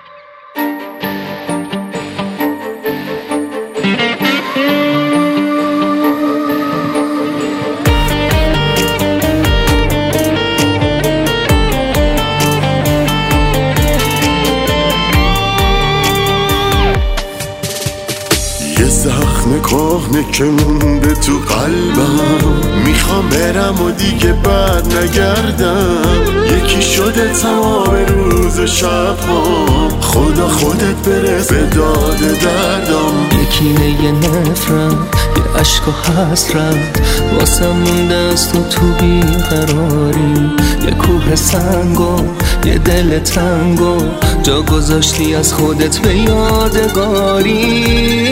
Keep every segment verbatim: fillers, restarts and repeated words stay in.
زخم کهنه که مونده تو قلبم، میخوام برم و دیگه بد نگردم. یکی شده تمام روز و شبام، خدا خودت برس به داد دردم. یکی یه نفرت، یه عشق و حسرت، واسم مونده از تو تو بیقراری. یه کوه سنگو، یه دل تنگو، جا گذاشتی از خودت به یادگاری.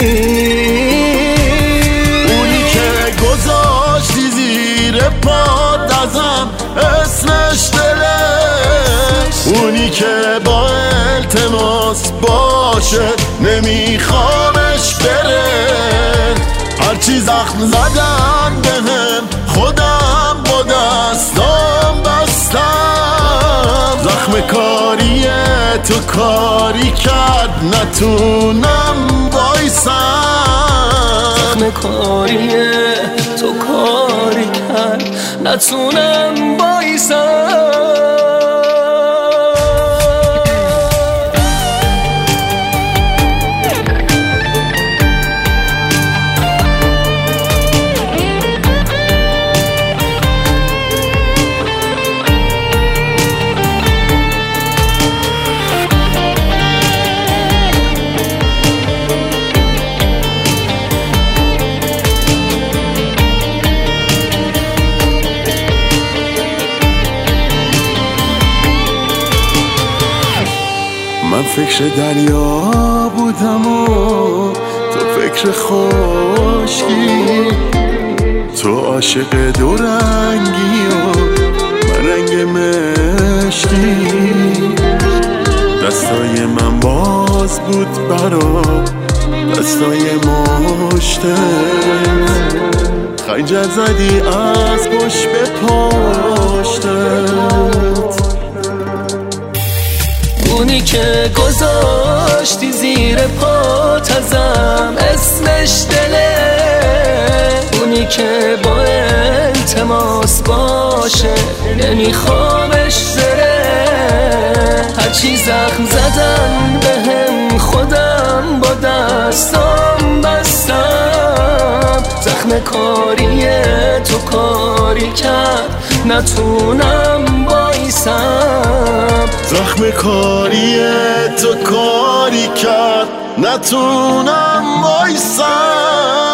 اونی که گذاشتی زیر پات ازم اسمش دلش، اونی که با التماس باشه نمیخوامش بره. هرچی زخم زدن بهم خودم با دستام بستم. زخم کاری تو کاری کرد نتونم وایسم. زخم کاری تو کاری کرد نتونم وایسم. من فکر دریا بودم و تو فکر خشکی، تو عاشق دو رنگی و من رنگ مشکی. دستای من باز بود برا دستای مشتت، خنجر زدی از پشت به پشتت. اونی که گذاشتی زیر پات ازم اسمش دله، اونی که با التماس باشه نمیخوامش بره. هرچی زخم زدن بهم خودم با دستام بستم. زخم کاری تو کاری کرد نتونم وایسم. زخم کاری تو کاری کرد نتونم وایسم.